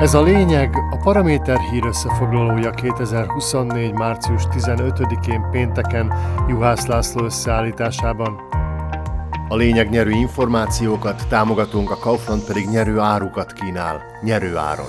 Ez a lényeg, a Paraméter hír összefoglalója 2024. március 15-én pénteken Juhász László összeállításában. A lényeg nyerő információkat, támogatónk a Kaufland pedig nyerő árukat kínál, nyerő áron.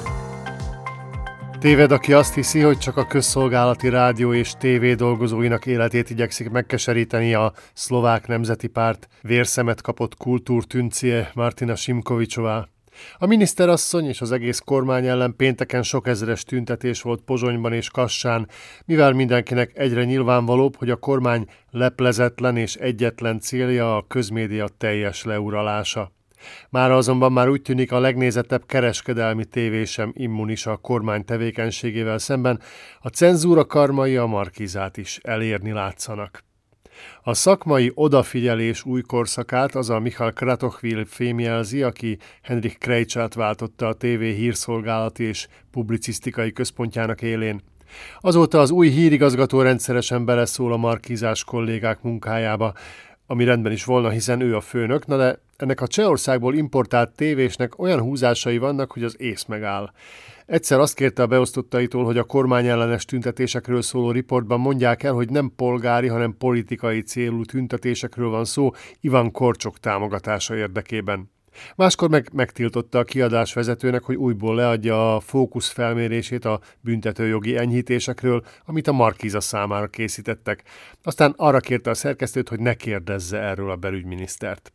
Téved, aki azt hiszi, hogy csak a közszolgálati rádió és tévé dolgozóinak életét igyekszik megkeseríteni a Szlovák Nemzeti Párt vérszemet kapott kultúrtüncie Martina Simkovicsová. A miniszterasszony és az egész kormány ellen pénteken sok ezeres tüntetés volt Pozsonyban és Kassán, mivel mindenkinek egyre nyilvánvalóbb, hogy a kormány leplezetlen és egyetlen célja a közmédia teljes leuralása. Mára azonban már úgy tűnik, a legnézettebb kereskedelmi tévé sem immunis a kormány tevékenységével szemben, a cenzúra karmai a Markízát is elérni látszanak. A szakmai odafigyelés új korszakát az a Michal Kratochvil fémjelzi, aki Henrik Krejcsát váltotta a TV hírszolgálati és publicisztikai központjának élén. Azóta az új hírigazgató rendszeresen beleszól a markízás kollégák munkájába, ami rendben is volna, hiszen ő a főnök, de ennek a Csehországból importált tévésnek olyan húzásai vannak, hogy az ész megáll. Egyszer azt kérte a beosztottaitól, hogy a kormányellenes tüntetésekről szóló riportban mondják el, hogy nem polgári, hanem politikai célú tüntetésekről van szó Ivan Korcsok támogatása érdekében. Máskor megtiltotta a kiadás vezetőnek, hogy újból leadja a fókusz felmérését a büntetőjogi enyhítésekről, amit a Markíza számára készítettek. Aztán arra kérte a szerkesztőt, hogy ne kérdezze erről a belügyminisztert.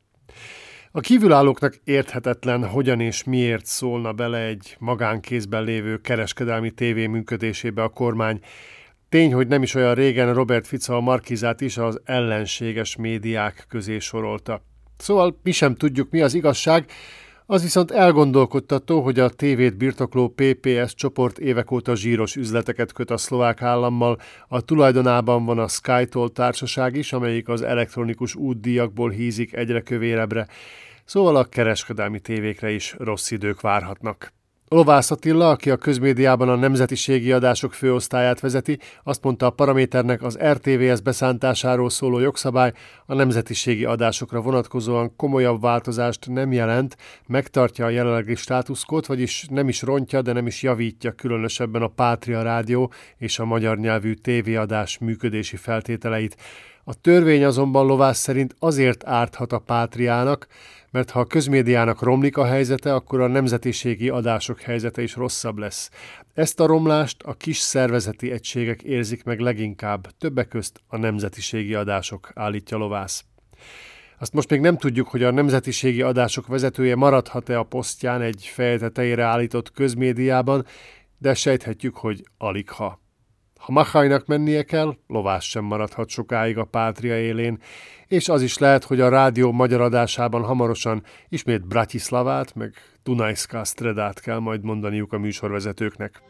A kívülállóknak érthetetlen, hogyan és miért szólna bele egy magánkézben lévő kereskedelmi tévé működésébe a kormány. Tény, hogy nem is olyan régen Robert Fico a Markízát is az ellenséges médiák közé sorolta. Szóval mi sem tudjuk, mi az igazság, az viszont elgondolkodtató, hogy a tévét birtokló PPS csoport évek óta zsíros üzleteket köt a szlovák állammal, a tulajdonában van a SkyToll társaság is, amelyik az elektronikus útdíjakból hízik egyre kövérebbre, szóval a kereskedelmi tévékre is rossz idők várhatnak. Lovász Attila, aki a közmédiában a nemzetiségi adások főosztályát vezeti, azt mondta a Paraméternek, az RTVS beszántásáról szóló jogszabály a nemzetiségi adásokra vonatkozóan komolyabb változást nem jelent, megtartja a jelenlegi státuszkót, vagyis nem is rontja, de nem is javítja különösebben a Pátria Rádió és a magyar nyelvű tévéadás működési feltételeit. A törvény azonban Lovász szerint azért árthat a Pátriának, mert ha a közmédiának romlik a helyzete, akkor a nemzetiségi adások helyzete is rosszabb lesz. Ezt a romlást a kis szervezeti egységek érzik meg leginkább, többek közt a nemzetiségi adások, állítja Lovász. Azt most még nem tudjuk, hogy a nemzetiségi adások vezetője maradhat-e a posztján egy feje tetejére állított közmédiában, de sejthetjük, hogy aligha. Ha Machajnak mennie kell, Lovász sem maradhat sokáig a Pátria élén, és az is lehet, hogy a rádió magyar adásában hamarosan ismét Bratislavát, meg Dunajská Stredát kell majd mondaniuk a műsorvezetőknek.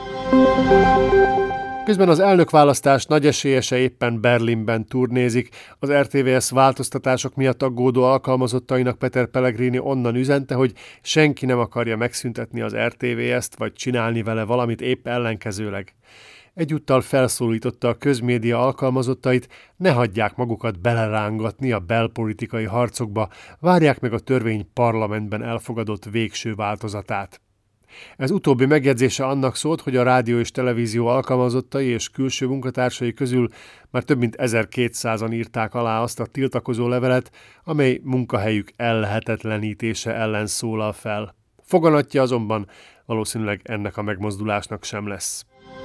Közben az elnökválasztás nagy esélyese éppen Berlinben turnézik. Az RTVS változtatások miatt aggódó alkalmazottainak Peter Pellegrini onnan üzente, hogy senki nem akarja megszüntetni az RTVS-t, vagy csinálni vele valamit, épp ellenkezőleg. Egyúttal felszólította a közmédia alkalmazottait, ne hagyják magukat belerángatni a belpolitikai harcokba, várják meg a törvény parlamentben elfogadott végső változatát. Ez utóbbi megjegyzése annak szólt, hogy a rádió és televízió alkalmazottai és külső munkatársai közül már több mint 1200-an írták alá azt a tiltakozó levelet, amely munkahelyük ellehetetlenítése ellen szólal fel. Foganatja azonban valószínűleg ennek a megmozdulásnak sem lesz.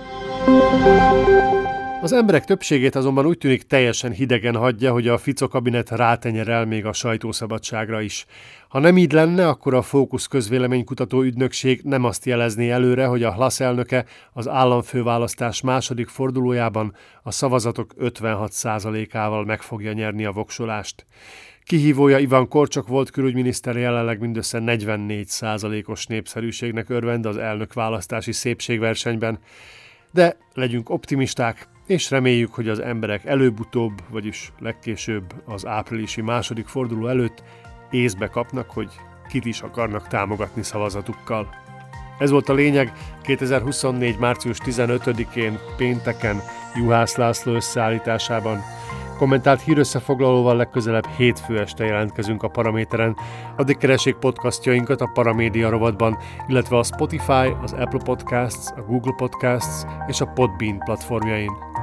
Az emberek többségét azonban úgy tűnik teljesen hidegen hagyja, hogy a Fico kabinet rátenyerel még a sajtószabadságra is. Ha nem így lenne, akkor a Fókusz közvéleménykutató ügynökség nem azt jelezné előre, hogy a Hlas elnöke az államfőválasztás második fordulójában a szavazatok 56%-ával meg fogja nyerni a voksolást. Kihívója Ivan Korcsok volt külügyminiszter, jelenleg mindössze 44%-os népszerűségnek örvend az elnökválasztási szépségversenyben. De legyünk optimisták, és reméljük, hogy az emberek előbb-utóbb, vagyis legkésőbb az áprilisi második forduló előtt észbe kapnak, hogy kit is akarnak támogatni szavazatukkal. Ez volt a lényeg 2024. március 15-én pénteken Juhász László összeállításában. Kommentált hírösszefoglalóval legközelebb hétfő este jelentkezünk a Paraméteren. Addig keressék podcastjainkat a Paramédia rovatban, illetve a Spotify, az Apple Podcasts, a Google Podcasts és a Podbean platformjain.